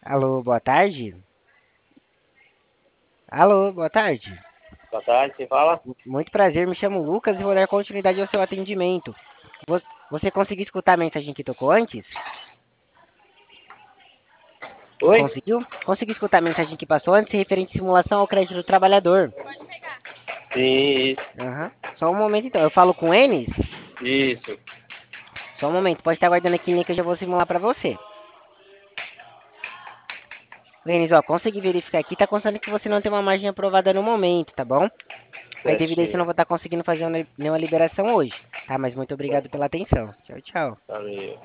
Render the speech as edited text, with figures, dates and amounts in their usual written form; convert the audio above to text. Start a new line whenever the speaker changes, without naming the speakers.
Alô, boa tarde. Alô, boa tarde.
Boa tarde, quem fala?
Muito prazer, me chamo Lucas e vou dar continuidade ao seu atendimento. Você conseguiu escutar a mensagem que tocou antes?
Oi?
Conseguiu? Conseguiu escutar a mensagem que passou antes referente à simulação ao crédito do trabalhador?
Sim,
Aham. Só um momento então. Eu falo com eles?
isso.
Só um momento. Pode estar aguardando aqui, que eu já vou simular para você. Enes, ó, consegui verificar aqui, tá constando que você não tem uma margem aprovada no momento, tá bom? Aí devido a isso eu
Certinho.
não vou estar conseguindo fazer nenhuma liberação hoje, tá? Mas muito obrigado pela atenção. Tchau, tchau.
Valeu.